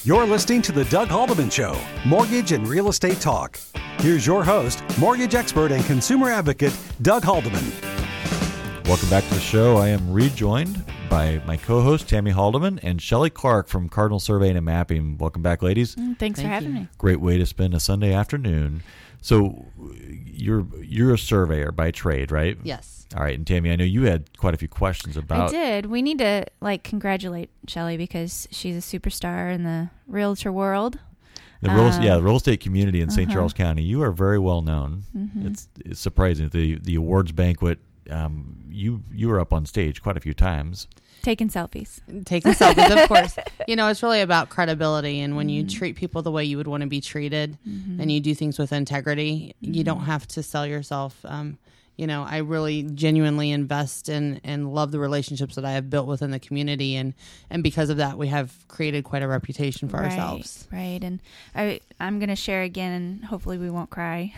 You're listening to The Doug Haldeman Show, Mortgage and Real Estate Talk. Here's your host, mortgage expert and consumer advocate, Doug Haldeman. Welcome back to the show. I am rejoined by my co-host, Tammy Haldeman, and Shelly Clark from Cardinal Surveying and Mapping. Welcome back, ladies. Thanks for having me. Great way to spend a Sunday afternoon. So you're a surveyor by trade, right? Yes. All right, and Tammy, I know you had quite a few questions about... I did. We need to congratulate Shelly because she's a superstar in the realtor world. The real estate community in St. Charles County. You are very well known. Mm-hmm. It's surprising. The awards banquet, you were up on stage quite a few times. Taking selfies, of course. It's really about credibility. And when you treat people the way you would want to be treated and you do things with integrity, you don't have to sell yourself. I really genuinely invest in and love the relationships that I have built within the community. And because of that, we have created quite a reputation for ourselves. Right. And I'm going to share again, and hopefully we won't cry.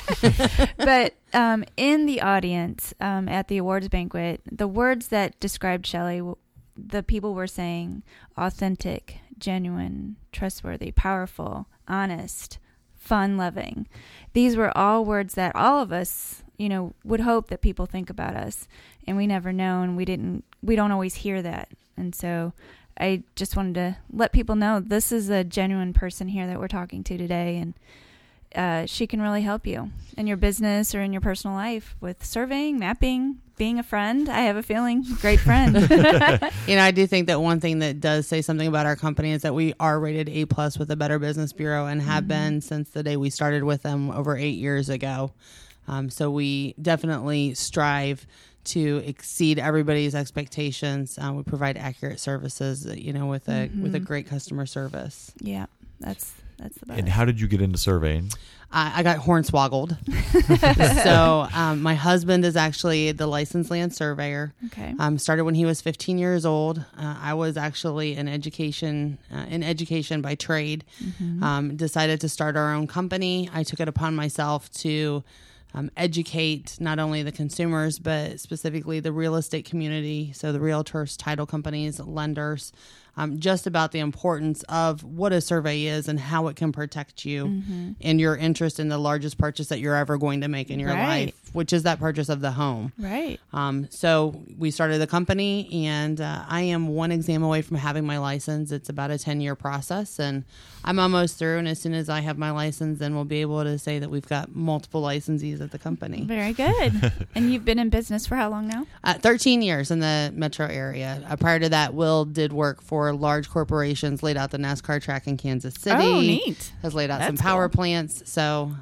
But in the audience at the awards banquet, the words that described Shelly, the people were saying authentic, genuine, trustworthy, powerful, honest, fun-loving. These were all words that all of us, would hope that people think about us, and we never know, and we don't always hear that. And so I just wanted to let people know this is a genuine person here that we're talking to today, and she can really help you in your business or in your personal life with surveying, mapping, being a friend. I have a feeling, great friend. I do think that one thing that does say something about our company is that we are rated A+ with the Better Business Bureau and have been since the day we started with them over 8 years ago. So we definitely strive to exceed everybody's expectations. We provide accurate services, with a great customer service. Yeah, that's the best. And how did you get into surveying? I got hornswoggled. So my husband is actually the licensed land surveyor. Okay. Started when he was 15 years old. I was actually in education by trade. Decided to start our own company. I took it upon myself to educate not only the consumers, but specifically the real estate community, so the realtors, title companies, lenders, just about the importance of what a survey is and how it can protect you and your interest in the largest purchase that you're ever going to make in your life, which is that purchase of the home. Right. So we started the company, and I am one exam away from having my license. It's about a 10-year process, and I'm almost through. And as soon as I have my license, then we'll be able to say that we've got multiple licensees at the company. Very good. And you've been in business for how long now? 13 years in the metro area. Prior to that, Will did work for large corporations, laid out the NASCAR track in Kansas City. Oh, neat. Has laid out some power plants. So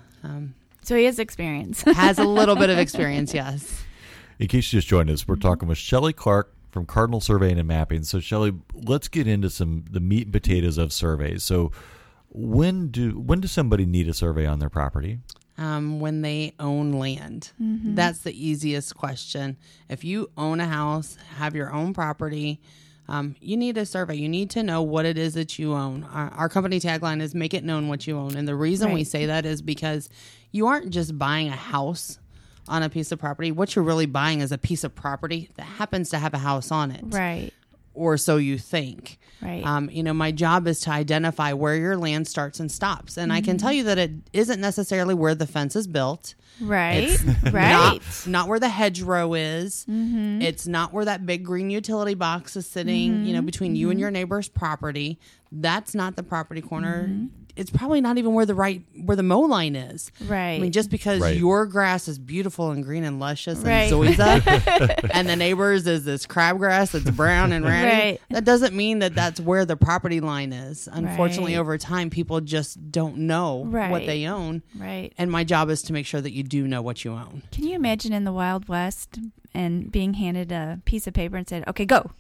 he has experience. Has a little bit of experience, yes. In case you just joined us, we're talking with Shelly Clark from Cardinal Surveying and Mapping. So, Shelly, let's get into the meat and potatoes of surveys. So, when does somebody need a survey on their property? When they own land. That's the easiest question. If you own a house, have your own property, you need a survey. You need to know what it is that you own. Our company tagline is make it known what you own. And the reason we say that is because you aren't just buying a house on a piece of property. What you're really buying is a piece of property that happens to have a house on it. Right. Or so you think. Right. My job is to identify where your land starts and stops. And I can tell you that it isn't necessarily where the fence is built. Right. It's not where the hedgerow is. It's not where that big green utility box is sitting, between you and your neighbor's property. That's not the property corner. It's probably not even where the mow line is. Right. I mean, just because your grass is beautiful and green and luscious and zoysia, and the neighbor's is this crabgrass that's brown and ratty, that doesn't mean that that's where the property line is. Unfortunately, over time, people just don't know what they own. Right. And my job is to make sure that you do know what you own. Can you imagine in the Wild West and being handed a piece of paper and said, "Okay, go."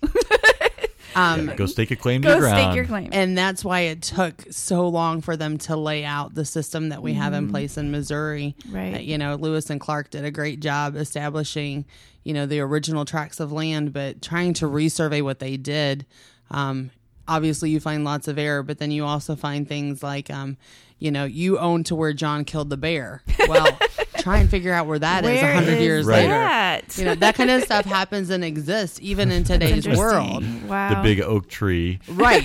Go stake a claim to your ground. Go stake your claim. And that's why it took so long for them to lay out the system that we have in place in Missouri. Right. Lewis and Clark did a great job establishing, the original tracts of land, but trying to resurvey what they did. Obviously, you find lots of error, but then you also find things like, you own to where John killed the bear. Well, try and figure out where that is 100 years later. That? What? That kind of stuff happens and exists even in today's world. Wow. The big oak tree. Right.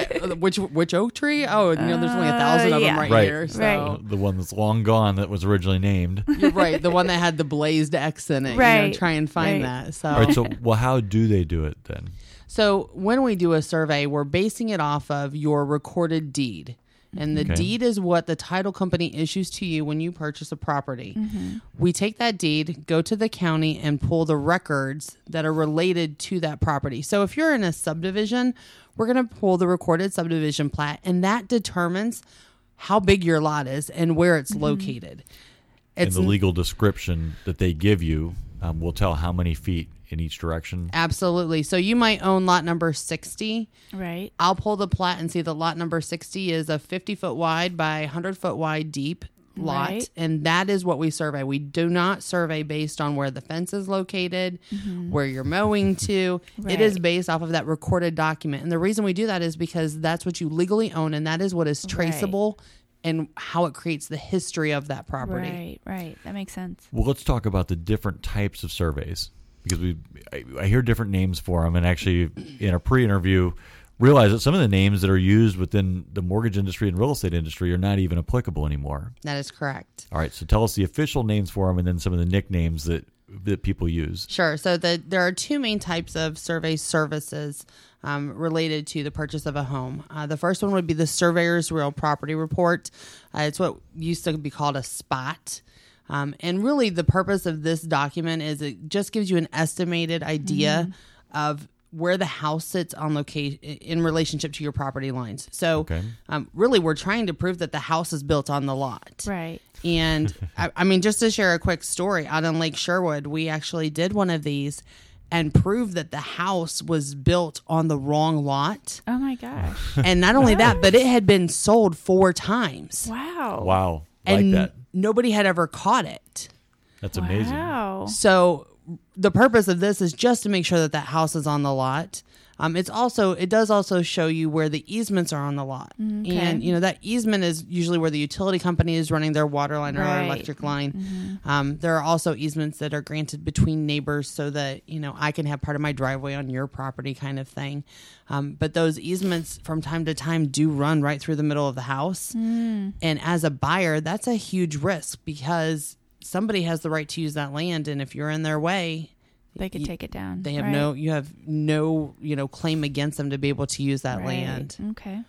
Which oak tree? Oh, there's only 1,000 of them right here. So. Right. The one that's long gone that was originally named. You're right. The one that had the blazed X in it. Right. Try and find Right. that. So. All right, so how do they do it then? So when we do a survey, we're basing it off of your recorded deed. And the Okay. deed is what the title company issues to you when you purchase a property. We take that deed, go to the county, and pull the records that are related to that property. So if you're in a subdivision, we're going to pull the recorded subdivision plat, and that determines how big your lot is and where it's located. And the legal description that they give you will tell how many feet in each direction. Absolutely. So you might own lot number 60. Right. I'll pull the plat and see that lot number 60 is a 50-foot wide by 100-foot wide deep lot. Right. And that is what we survey. We do not survey based on where the fence is located, where you're mowing to. It is Right. based off of that recorded document. And the reason we do that is because that's what you legally own, and that is what is traceable and how it creates the history of that property. Right. That makes sense. Well, let's talk about the different types of surveys, because I hear different names for them, and actually in a pre-interview realize that some of the names that are used within the mortgage industry and real estate industry are not even applicable anymore. That is correct. All right, so tell us the official names for them and then some of the nicknames that people use. Sure. So there are two main types of survey services related to the purchase of a home. The first one would be the Surveyor's Real Property Report. It's what used to be called a SPOT. And really the purpose of this document is it just gives you an estimated idea of where the house sits on location in relationship to your property lines. So Okay. Really we're trying to prove that the house is built on the lot. Right. And I mean, just to share a quick story, out in Lake Sherwood, we actually did one of these and proved that the house was built on the wrong lot. Oh my gosh. And not only that, but it had been sold 4 times. Wow. Wow, like And that. nobody had ever caught it. That's amazing. Wow. So the purpose of this is just to make sure that house is on the lot. It does also show you where the easements are on the lot. Okay. And, that easement is usually where the utility company is running their water line or Right. electric line. There are also easements that are granted between neighbors so that, I can have part of my driveway on your property kind of thing. But those easements from time to time do run right through the middle of the house. And as a buyer, that's a huge risk because somebody has the right to use that land. And if you're in their way, They could take it down. they have Right. you have no claim against them to be able to use that Right. land. Okay.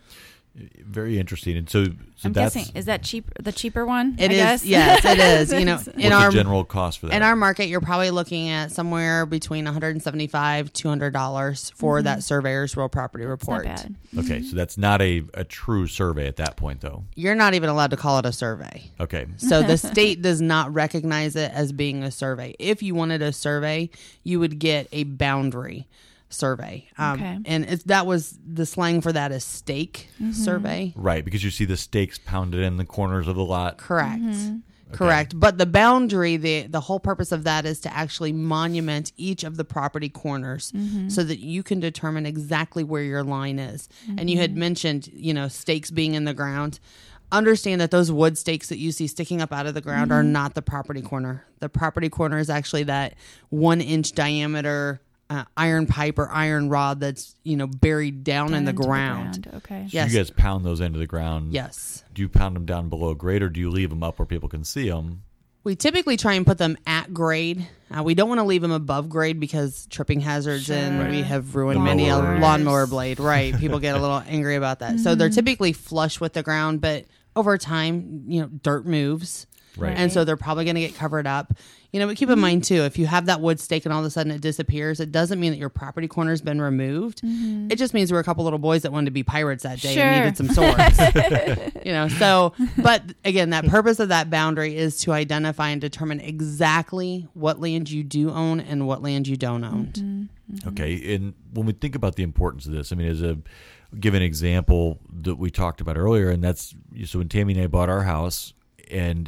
Very interesting. And so I'm that's guessing, is that the cheaper one? It I is, guess? yes, it is. In what's the general cost for that? in our market, you're probably looking at somewhere between $175 $200 for that Surveyor's Real Property Report. Not bad. Okay, so that's not a true survey at that point, though. You're not even allowed to call it a survey. Okay. So the state does not recognize it as being a survey. If you wanted a survey, you would get a boundary survey. Okay. And that was the slang for that is stake survey. Right, because you see the stakes pounded in the corners of the lot. Correct. Correct. But the boundary, the whole purpose of that is to actually monument each of the property corners so that you can determine exactly where your line is. And you had mentioned, stakes being in the ground. Understand that those wood stakes that you see sticking up out of the ground are not the property corner. The property corner is actually that 1-inch diameter iron pipe or iron rod that's, buried down in the into ground. Okay. So Yes. you guys pound those into the ground. Yes. Do you pound them down below grade, or do you leave them up where people can see them? We typically try and put them at grade. We don't want to leave them above grade because tripping hazards and Sure. we have ruined The many a mowers. lawnmower blade. Right. People get a little angry about that. So they're typically flush with the ground, but over time, dirt moves. Right. And so they're probably going to get covered up. But keep in mind, too, if you have that wood stake and all of a sudden it disappears, it doesn't mean that your property corner's been removed. It just means we're a couple little boys that wanted to be pirates that day and needed some swords. But again, that purpose of that boundary is to identify and determine exactly what land you do own and what land you don't own. Okay, and when we think about the importance of this, give an example that we talked about earlier, and that's, so when Tammy and I bought our house, and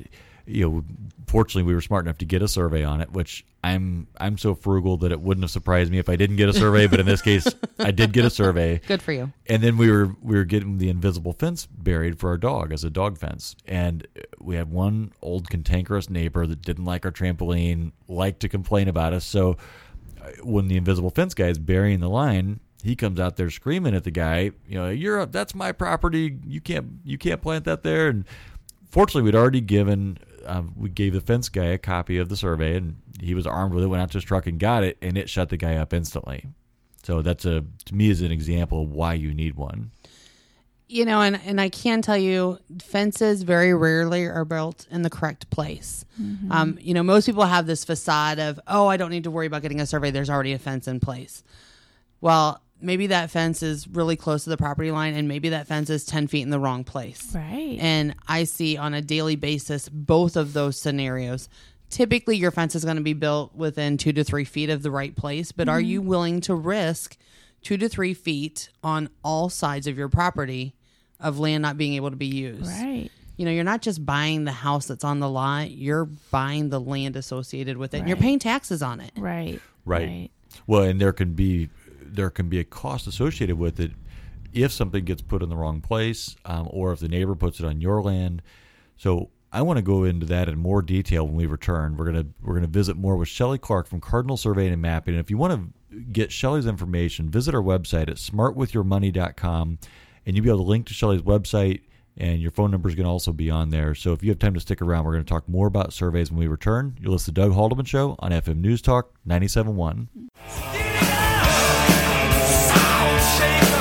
Fortunately, we were smart enough to get a survey on it, which I'm so frugal that it wouldn't have surprised me if I didn't get a survey. But in this case, I did get a survey. Good for you. And then we were getting the invisible fence buried for our dog as a dog fence. And we had one old cantankerous neighbor that didn't like our trampoline, liked to complain about us. So when the invisible fence guy is burying the line, he comes out there screaming at the guy, that's my property. You can't plant that there. And fortunately, we'd already we gave the fence guy a copy of the survey, and he was armed with it, went out to his truck and got it, and it shut the guy up instantly. So that's to me is an example of why you need one. And I can tell you, fences very rarely are built in the correct place. Mm-hmm. Most people have this facade of, I don't need to worry about getting a survey. There's already a fence in place. Well, maybe that fence is really close to the property line, and maybe that fence is 10 feet in the wrong place. Right. And I see on a daily basis both of those scenarios. Typically, your fence is going to be built within 2 to 3 feet of the right place, but are you willing to risk 2 to 3 feet on all sides of your property of land not being able to be used? Right. You're not just buying the house that's on the lot, you're buying the land associated with it, and you're Right. paying taxes on it. Right. Well, and there can be a cost associated with it if something gets put in the wrong place, or if the neighbor puts it on your land. So I want to go into that in more detail when we return. We're gonna visit more with Shelley Clark from Cardinal Surveying and Mapping. And if you want to get Shelley's information, visit our website at smartwithyourmoney.com, and you'll be able to link to Shelley's website, and your phone number is going to also be on there. So if you have time to stick around, we're going to talk more about surveys when we return. You'll listen to Doug Haldeman Show on FM News Talk 97.1. Shake